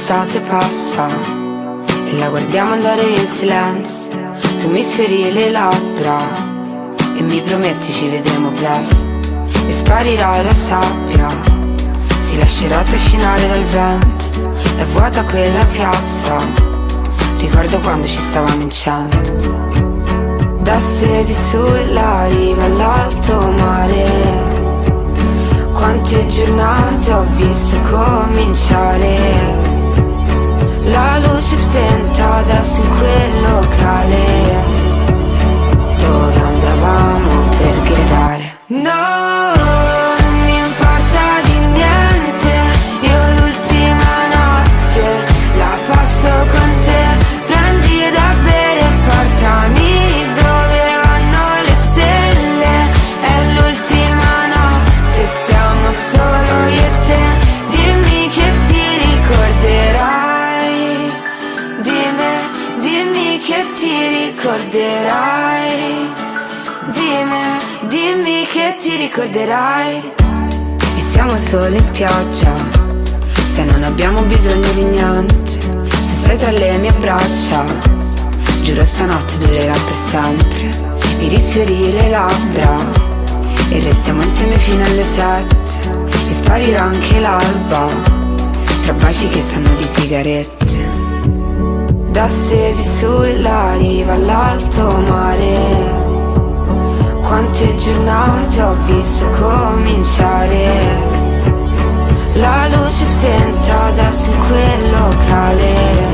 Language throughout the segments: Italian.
l'estate passa e la guardiamo andare in silenzio. Tu mi sferi le labbra e mi prometti ci vedremo presto. E sparirà la sabbia, si lascerà trascinare dal vento. È vuota quella piazza, ricordo quando ci stavamo in 100. Da stesi sulla riva all'alto mare, quante giornate ho visto cominciare. La luce spenta adesso in quel locale dove andavamo per gridare. No, non mi importa di niente, io l'ultima notte la passo con te. Prendi da bere e portami dove vanno le stelle. È l'ultima notte, siamo solo io e te. Dimmi che ti ricorderai di me, dimmi che ti ricorderai di me, dimmi che ti ricorderai. E siamo soli in spiaggia, se non abbiamo bisogno di niente. Se sei tra le mie braccia, giuro stanotte durerà per sempre. Mi risfiori le labbra e restiamo insieme fino alle 7. E sparirà anche l'alba, tra baci che sanno di sigarette. Da stesi sulla riva all'alto mare, quante giornate ho visto cominciare. La luce spenta adesso in quel locale,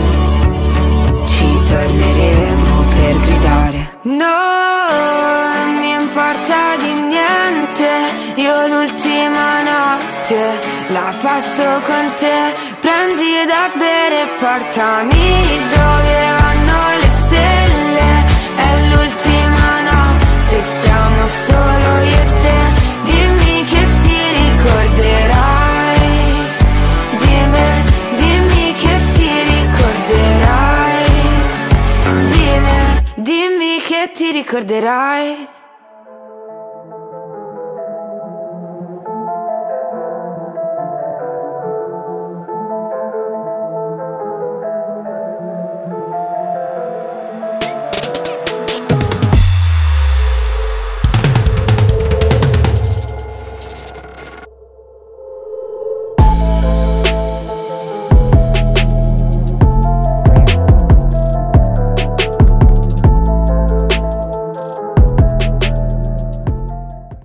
ci torneremo per gridare. No, non mi importa di niente, io l'ultima notte la passo con te. Prendi da bere e portami dove vanno le stelle. È l'ultima notte, siamo solo io e te. Dimmi che ti ricorderai di me, dimmi che ti ricorderai di me, dimmi che ti ricorderai.